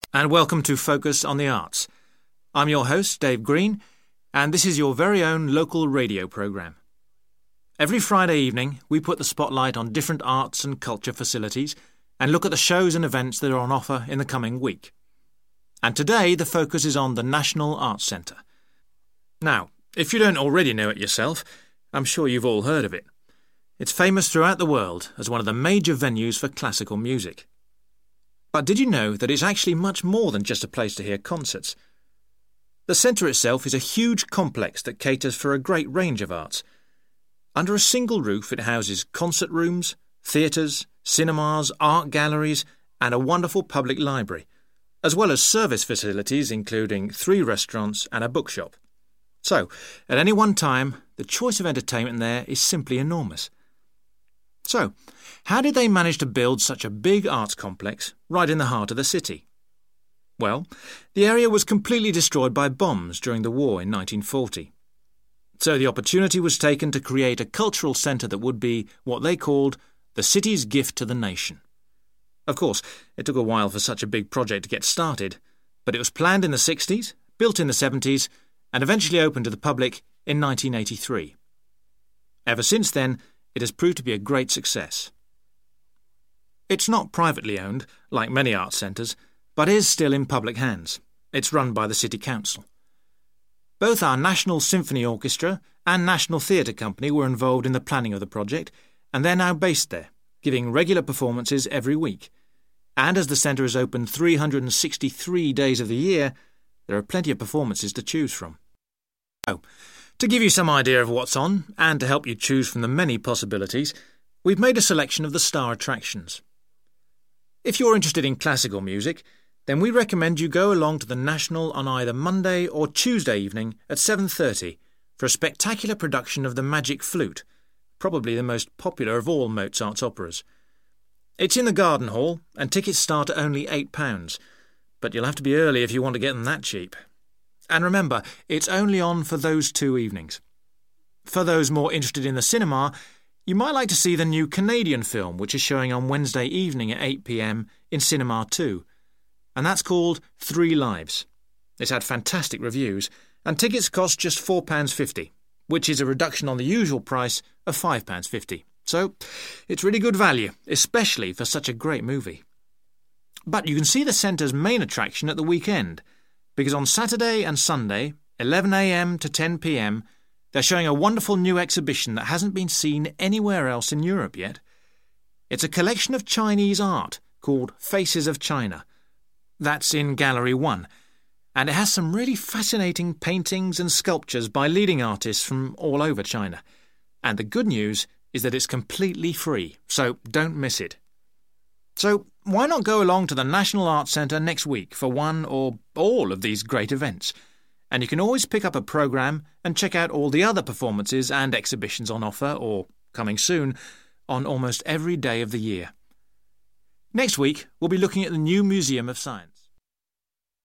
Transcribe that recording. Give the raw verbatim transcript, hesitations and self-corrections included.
and welcome to Focus on the Arts. I'm your host, Dave Green, and this is your very own local radio programme. Every Friday evening, we put the spotlight on different arts and culture facilities and look at the shows and events that are on offer in the coming week. And today, the focus is on the National Arts Centre. Now, if you don't already know it yourself, I'm sure you've all heard of it. It's famous throughout the world as one of the major venues for classical music. But did you know that it's actually much more than just a place to hear concerts? The centre itself is a huge complex that caters for a great range of arts. Under a single roof it houses concert rooms, theatres, cinemas, art galleries and a wonderful public library, as well as service facilities including three restaurants and a bookshop. So, at any one time, the choice of entertainment there is simply enormous. So, how did they manage to build such a big arts complex right in the heart of the city? Well, the area was completely destroyed by bombs during the war in nineteen forty. So the opportunity was taken to create a cultural centre that would be what they called the city's gift to the nation. Of course, it took a while for such a big project to get started, but it was planned in the sixties, built in the seventies, and eventually opened to the public in nineteen eighty-three. Ever since then, it has proved to be a great success. It's not privately owned, like many arts centres, but is still in public hands. It's run by the City Council. Both our National Symphony Orchestra and National Theatre Company were involved in the planning of the project, and they're now based there, giving regular performances every week. And as the centre is open three hundred sixty-three days of the year, there are plenty of performances to choose from. Oh, to give you some idea of what's on, and to help you choose from the many possibilities, we've made a selection of the star attractions. If you're interested in classical music, then we recommend you go along to the National on either Monday or Tuesday evening at seven thirty for a spectacular production of The Magic Flute, probably the most popular of all Mozart's operas. It's in the Garden Hall, and tickets start at only eight pounds, but you'll have to be early if you want to get them that cheap. And remember, it's only on for those two evenings. For those more interested in the cinema, you might like to see the new Canadian film, which is showing on Wednesday evening at eight p m in Cinema two. And that's called Three Lives. It's had fantastic reviews, and tickets cost just four pounds fifty, which is a reduction on the usual price of five pounds fifty. So, it's really good value, especially for such a great movie. But you can see the centre's main attraction at the weekend, because on Saturday and Sunday, eleven a m to ten p m, they're showing a wonderful new exhibition that hasn't been seen anywhere else in Europe yet. It's a collection of Chinese art called Faces of China. That's in Gallery one, and it has some really fascinating paintings and sculptures by leading artists from all over China. And the good news is that it's completely free, so don't miss it. So why not go along to the National Arts Centre next week for one or all of these great events? And you can always pick up a programme and check out all the other performances and exhibitions on offer, or coming soon, on almost every day of the year. Next week, we'll be looking at the new Museum of Science.